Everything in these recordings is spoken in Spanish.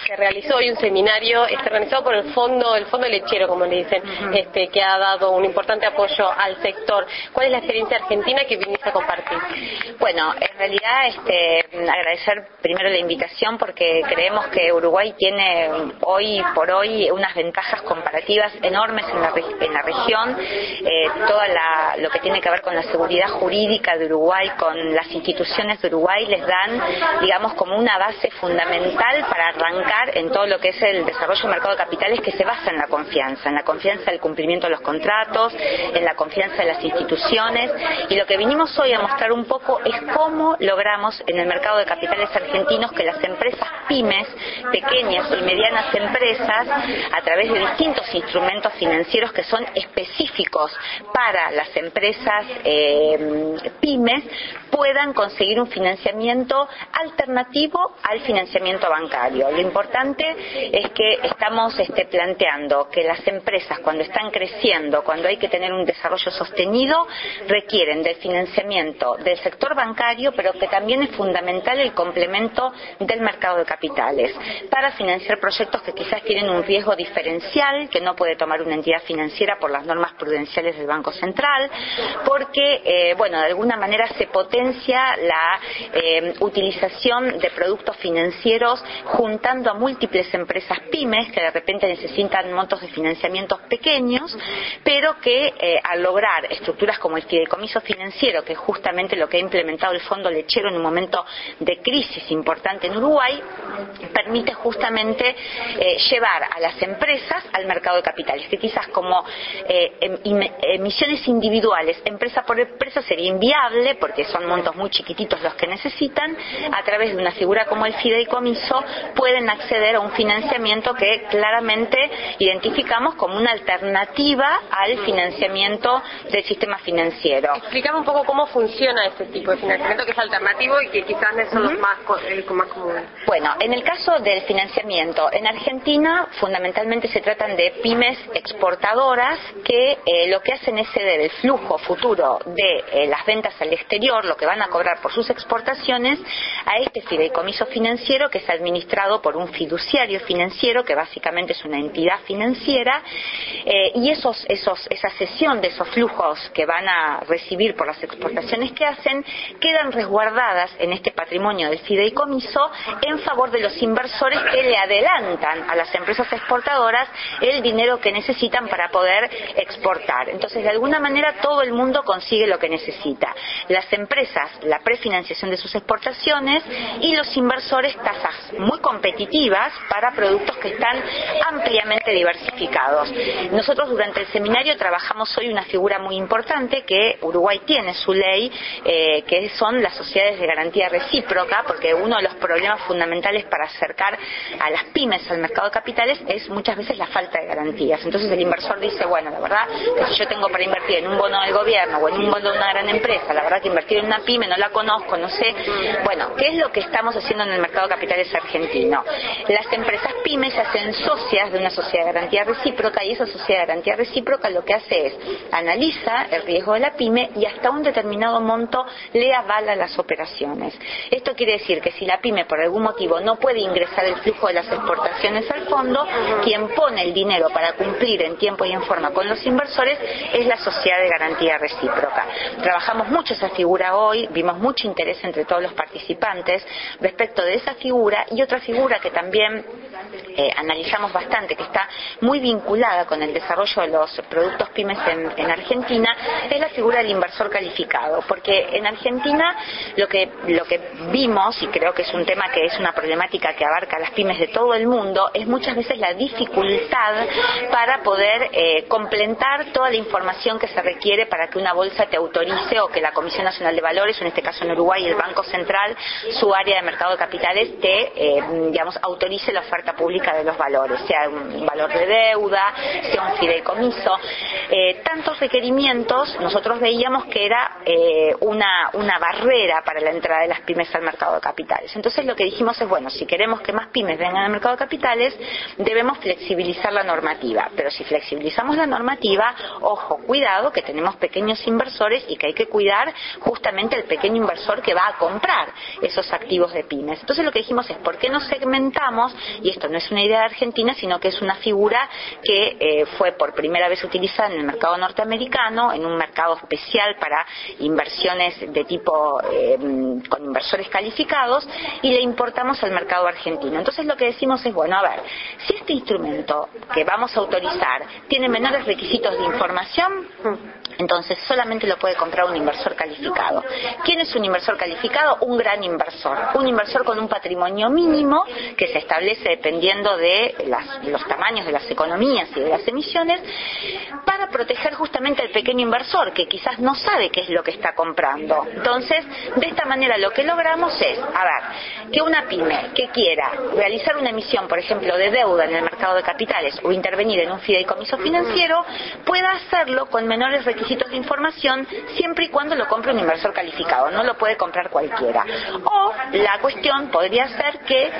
se realizó hoy un seminario organizado por el Fondo Lechero, como le dicen, que ha dado un importante apoyo al sector. ¿Cuál es la experiencia argentina que viniste a compartir? Bueno, en realidad agradecer primero la invitación, porque creemos que Uruguay tiene hoy por hoy unas ventajas comparativas enormes en la región. Todo lo que tiene que ver con la seguridad jurídica de Uruguay, con las instituciones de Uruguay, les dan, digamos, como una base fundamental para arrancar en todo lo que es el desarrollo del mercado de capitales, que se basa en la confianza del cumplimiento de los contratos, en la confianza de las instituciones. Y lo que vinimos hoy a mostrar un poco es cómo logramos en el mercado de capitales argentinos que las empresas pymes, pequeñas y medianas empresas, a través de distintos instrumentos financieros que son específicos para las empresas pymes, puedan conseguir un financiamiento alternativo al financiamiento bancario. Lo importante es que estamos planteando que las empresas, cuando están creciendo, cuando hay que tener un desarrollo sostenido, requieren del financiamiento del sector bancario, pero que también es fundamental el complemento del mercado de capitales para financiar proyectos que quizás tienen un riesgo diferencial que no puede tomar una entidad financiera por las normas prudenciales del Banco Central, porque de alguna manera se potencia la utilización de productos financieros juntando a múltiples empresas pymes que de repente necesitan montos de financiamientos pequeños, pero que al lograr estructuras como el fideicomiso financiero, que es justamente lo que ha implementado el Fondo Lechero en un momento de crisis importante en Uruguay, permite justamente llevar a las empresas al mercado de capitales, que quizás como emisiones individuales, empresa por empresa, sería inviable porque son montos muy chiquititos los que necesitan. A través de una figura como el fideicomiso pueden acceder a un financiamiento que claramente identificamos como una alternativa al financiamiento del sistema financiero. Explícame un poco cómo funciona este tipo de financiamiento, que es alternativo y que quizás no son los más comunes. Bueno, en el caso del financiamiento, en Argentina fundamentalmente se tratan de pymes exportadoras que lo que hacen es ceder el flujo futuro de las ventas al exterior, lo que van a cobrar por sus exportaciones, a este fideicomiso financiero, que es administrado por un fiduciario financiero, que básicamente es una entidad financiera, y esa cesión de esos flujos que van a recibir por las exportaciones que hacen quedan resguardadas en este patrimonio del fideicomiso en favor de los inversores que le adelantan a las empresas exportadoras el dinero que necesitan para poder exportar. Entonces, de alguna manera, todo el mundo consigue lo que necesita. Las empresas, la prefinanciación de sus exportaciones, y los inversores, tasas muy competitivas para productos que están ampliamente diversificados. Nosotros durante el seminario trabajamos hoy una figura muy importante que Uruguay tiene, su ley, que son las sociedades de garantía recíproca, porque uno de los problemas fundamentales para acercar a las pymes al mercado de capitales es muchas veces la falta de garantías. Entonces el inversor dice, bueno, la verdad que si yo tengo para invertir en un bono del gobierno o en un bono de una gran empresa, la verdad que invertir en una pyme no la conozco, no sé. Bueno, ¿qué es lo que estamos haciendo en el mercado de capitales argentino? Las empresas pymes se hacen socias de una sociedad de garantía recíproca, y esa sociedad de garantía recíproca lo que hace es analiza el riesgo de la pyme y hasta un determinado monto le avala las operaciones. Esto quiere decir que si la pyme por algún motivo no puede ingresar el flujo de las exportaciones al fondo, quien pone el dinero para cumplir en tiempo y en forma con los inversores es la sociedad de garantía recíproca. Trabajamos mucho esa figura hoy, vimos mucho interés entre todos los participantes respecto de esa figura, y otra figura que también analizamos bastante, que está muy vinculada con el desarrollo de los productos pymes en Argentina, es la figura del inversor calificado, porque en Argentina lo que vimos, y creo que es un tema que es una problemática que abarca a las pymes de todo el mundo, es muchas veces la dificultad para poder completar toda la información que se requiere para que una bolsa te autorice, o que la Comisión Nacional de Valores, en este caso en Uruguay el Banco Central, su área de mercado de capitales, te autorice la oferta pública de los valores, sea un valor de deuda, sea un fideicomiso. Tantos requerimientos, nosotros veíamos que era una barrera para la entrada de las pymes al mercado de capitales. Entonces lo que dijimos es, bueno, si queremos que más pymes vengan al mercado de capitales, debemos flexibilizar la normativa. Pero si flexibilizamos la normativa, ojo, cuidado, que tenemos pequeños inversores y que hay que cuidar justamente al pequeño inversor que va a comprar esos activos de pymes. Entonces lo que dijimos es, ¿por qué no segmentamos? Y esto no es una idea de Argentina, sino que es una figura que fue por primera vez utilizada en el mercado norteamericano, en un mercado especial para inversiones de tipo con inversores calificados, y le importamos al mercado argentino. Entonces lo que decimos es, bueno, a ver, si este instrumento que vamos a autorizar tiene menores requisitos de información, entonces solamente lo puede comprar un inversor calificado. ¿Quién es un inversor calificado? Un gran inversor. Un inversor con un patrimonio mínimo que se establece dependiendo de los tamaños de las economías y de las emisiones, para proteger justamente al pequeño inversor que quizás no sabe qué es lo que está comprando. Entonces, de esta manera lo que logramos es, a ver, que una pyme que quiera realizar una emisión, por ejemplo, de deuda en el mercado de capitales o intervenir en un fideicomiso financiero, pueda hacerlo con menores requisitos de información, siempre y cuando lo compre un inversor calificado. No lo puede comprar cualquiera. O la cuestión podría ser que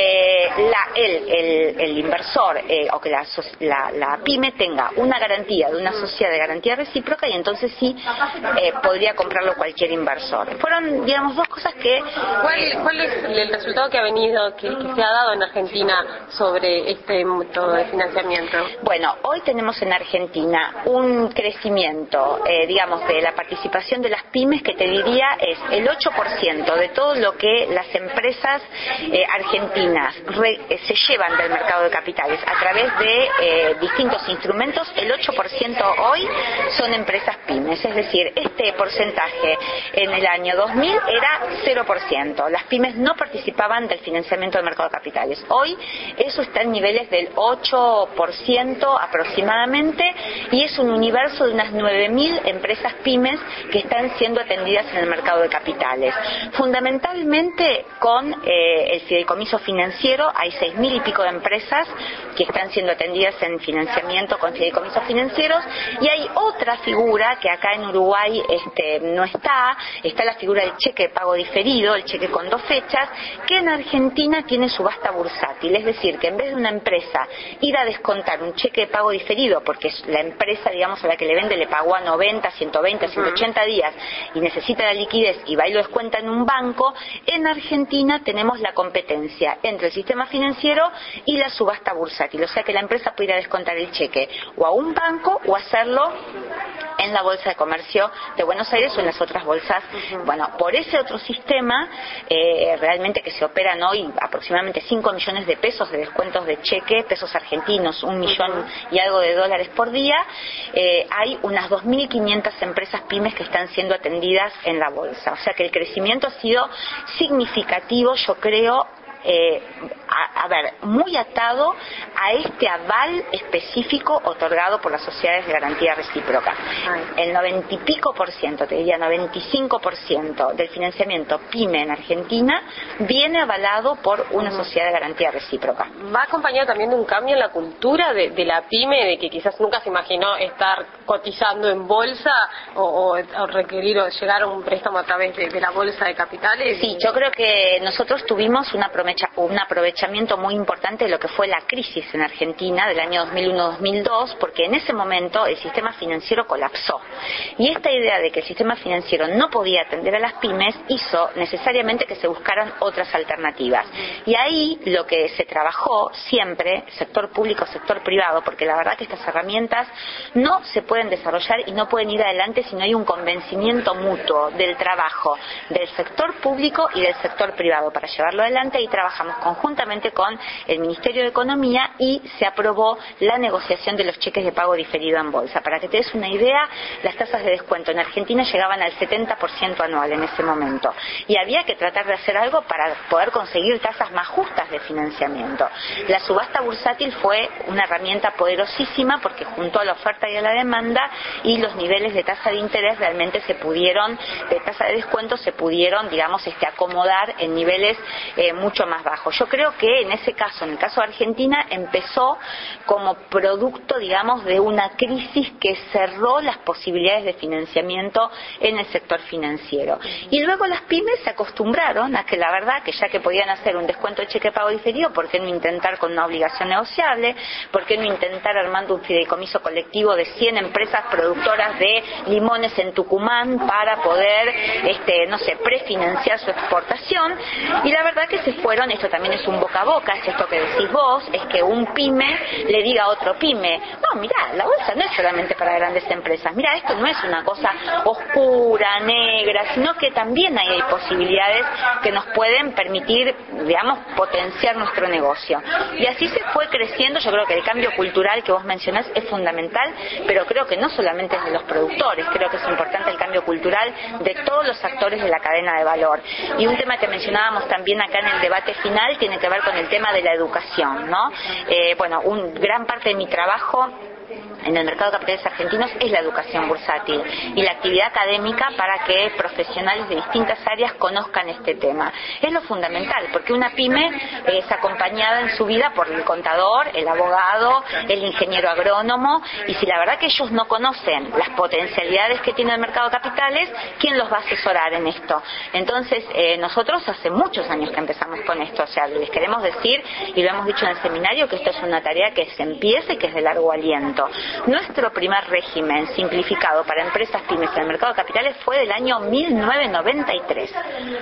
el inversor o que la pyme tenga una garantía de una sociedad de garantía recíproca, y entonces sí podría comprarlo cualquier inversor. Fueron, digamos, dos cosas que... ¿Cuál es el resultado que ha venido, que se ha dado en Argentina sobre este método de financiamiento? Bueno, hoy tenemos en Argentina un crecimiento, digamos, de la participación de las pymes, que te diría es el 8% de todo lo que las empresas argentinas se llevan del mercado de capitales a través de distintos instrumentos. El 8% hoy son empresas pymes, es decir, este porcentaje en el año 2000 era 0%. Las pymes no participaban del financiamiento del mercado de capitales. Hoy eso está en niveles del 8% aproximadamente, y es un universo de unas 9.000 empresas pymes que están siendo atendidas en el mercado de capitales. Fundamentalmente con el fideicomiso financiero hay 6.000 y pico de empresas que están siendo atendidas en financiamiento con fideicomisos financieros, y hay otra figura que acá en Uruguay no está la figura del cheque de pago diferido, el cheque con 2 fechas, que en Argentina tiene subasta bursátil. Es decir, que en vez de una empresa ir a descontar un cheque de pago diferido, porque la empresa, digamos, a la que le vende le pagó a 90, 120, 180 días y necesita la liquidez y va y lo descuenta en un banco, en Argentina tenemos la competencia entre el sistema financiero y la subasta bursátil. O sea que la empresa puede ir a descontar el cheque o a un banco o hacerlo en la Bolsa de Comercio de Buenos Aires o en las otras bolsas. Bueno, por ese otro sistema, realmente que se operan hoy aproximadamente 5 millones de pesos de descuentos de cheque, pesos argentinos, 1 millón y algo de dólares por día, hay unas 2.500 empresas pymes que están siendo atendidas en la bolsa. O sea que el crecimiento ha sido significativo, yo creo, muy atado a este aval específico otorgado por las sociedades de garantía recíproca. El 90 y pico por ciento, te diría 95% del financiamiento PYME en Argentina viene avalado por una sociedad de garantía recíproca. ¿Va acompañado también de un cambio en la cultura de la PYME, de que quizás nunca se imaginó estar cotizando en bolsa o requerir o llegar a un préstamo a través de la bolsa de capitales? Sí, yo creo que nosotros tuvimos un aprovechamiento muy importante de lo que fue la crisis en Argentina del año 2001-2002, porque en ese momento el sistema financiero colapsó, y esta idea de que el sistema financiero no podía atender a las pymes hizo necesariamente que se buscaran otras alternativas, y ahí lo que se trabajó siempre, sector público, sector privado, porque la verdad que estas herramientas no se pueden desarrollar y no pueden ir adelante si no hay un convencimiento mutuo del trabajo del sector público y del sector privado para llevarlo adelante. Y trabajamos conjuntamente con el Ministerio de Economía y se aprobó la negociación de los cheques de pago diferido en bolsa. Para que te des una idea, las tasas de descuento en Argentina llegaban al 70% anual en ese momento, y había que tratar de hacer algo para poder conseguir tasas más justas de financiamiento. La subasta bursátil fue una herramienta poderosísima porque juntó a la oferta y a la demanda, y los niveles de tasa de interés realmente de tasa de descuento se pudieron, digamos, acomodar en niveles mucho más bajos. Yo creo que en ese caso, en el caso de Argentina, empezó como producto, digamos, de una crisis que cerró las posibilidades de financiamiento en el sector financiero. Y luego las pymes se acostumbraron a que la verdad que ya que podían hacer un descuento de cheque pago diferido, ¿por qué no intentar con una obligación negociable? ¿Por qué no intentar armando un fideicomiso colectivo de 100 empresas productoras de limones en Tucumán para poder, prefinanciar su exportación? Y la verdad que se fueron dijeron, esto también es un boca a boca, es esto que decís vos, es que un pyme le diga a otro pyme, no, mirá, la bolsa no es solamente para grandes empresas, mirá, esto no es una cosa oscura, negra, sino que también hay posibilidades que nos pueden permitir, digamos, potenciar nuestro negocio. Y así se fue creciendo. Yo creo que el cambio cultural que vos mencionás es fundamental, pero creo que no solamente es de los productores, creo que es importante el cambio cultural de todos los actores de la cadena de valor. Y un tema que mencionábamos también acá en el debate final tiene que ver con el tema de la educación, ¿no? Gran parte de mi trabajo en el mercado de capitales argentinos es la educación bursátil y la actividad académica para que profesionales de distintas áreas conozcan este tema. Es lo fundamental, porque una pyme es acompañada en su vida por el contador, el abogado, el ingeniero agrónomo, y si la verdad que ellos no conocen las potencialidades que tiene el mercado de capitales, ¿quién los va a asesorar en esto? Entonces, nosotros hace muchos años que empezamos con esto, o sea, les queremos decir, y lo hemos dicho en el seminario, que esto es una tarea que se empieza y que es de largo aliento. Nuestro primer régimen simplificado para empresas pymes en el mercado de capitales fue del año 1993.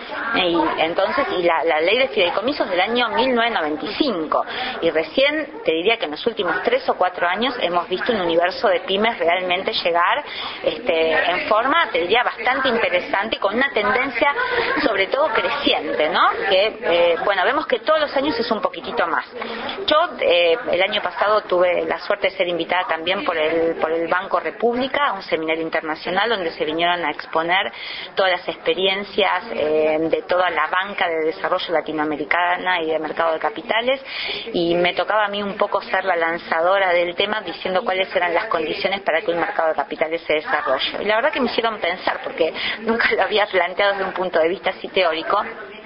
Y la ley de fideicomisos del año 1995. Y recién, te diría que en los últimos 3 o 4 años hemos visto un universo de pymes realmente llegar en forma, te diría, bastante interesante y con una tendencia sobre todo creciente, ¿no? Que, vemos que todos los años es un poquitito más. Yo el año pasado tuve la suerte de ser invitada también por el Banco República a un seminario internacional donde se vinieron a exponer todas las experiencias de toda la banca de desarrollo latinoamericana y de mercado de capitales, y me tocaba a mí un poco ser la lanzadora del tema diciendo cuáles eran las condiciones para que un mercado de capitales se desarrolle. Y la verdad que me hicieron pensar, porque nunca lo había planteado desde un punto de vista así teórico.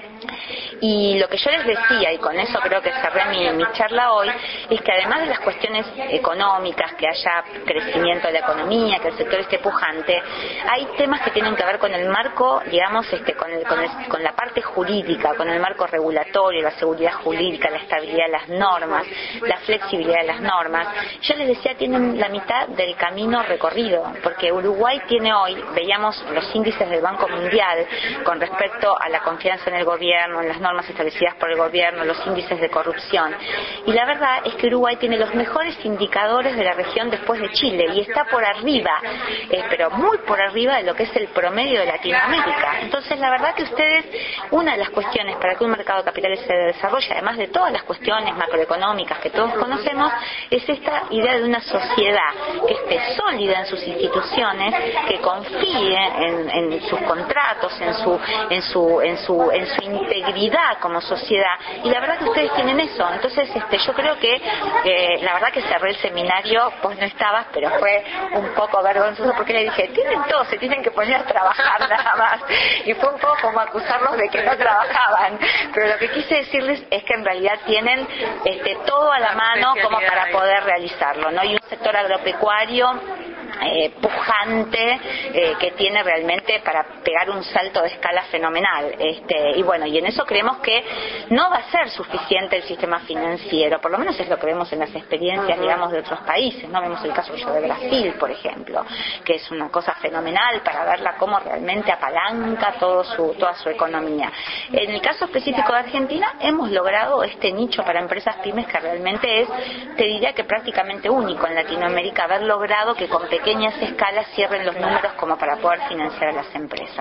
Y lo que yo les decía, y con eso creo que cerré mi charla hoy, es que además de las cuestiones económicas, que haya crecimiento de la economía, que el sector esté pujante, hay temas que tienen que ver con el marco, digamos, con la parte jurídica, con el marco regulatorio, la seguridad jurídica, la estabilidad de las normas, la flexibilidad de las normas. Yo les decía, tienen la mitad del camino recorrido, porque Uruguay tiene hoy, veíamos los índices del Banco Mundial con respecto a la confianza en el gobierno, en las normas establecidas por el gobierno, los índices de corrupción, y la verdad es que Uruguay tiene los mejores indicadores de la región después de Chile, y está por arriba, pero muy por arriba de lo que es el promedio de Latinoamérica. Entonces la verdad que ustedes, una de las cuestiones para que un mercado de capitales se desarrolle, además de todas las cuestiones macroeconómicas que todos conocemos, es esta idea de una sociedad que esté sólida en sus instituciones, que confíe en sus contratos, en su integridad como sociedad, y la verdad que ustedes tienen eso. Entonces yo creo que la verdad que cerré el seminario, vos no estabas, pero fue un poco vergonzoso porque le dije, tienen todo, se tienen que poner a trabajar nada más, y fue un poco como acusarlos de que no trabajaban, pero lo que quise decirles es que en realidad tienen todo a la mano como para poder realizarlo, ¿no? Y un sector agropecuario pujante, que tiene realmente para pegar un salto de escala fenomenal, y en eso creemos que no va a ser suficiente el sistema financiero, por lo menos es lo que vemos en las experiencias, digamos, de otros países, ¿no? Vemos el caso de Brasil, por ejemplo, que es una cosa fenomenal para verla cómo realmente apalanca toda su economía. En el caso específico de Argentina, hemos logrado este nicho para empresas pymes que realmente es, te diría que prácticamente único en Latinoamérica, haber logrado que con pequeñas escalas cierren los números como para poder financiar a las empresas.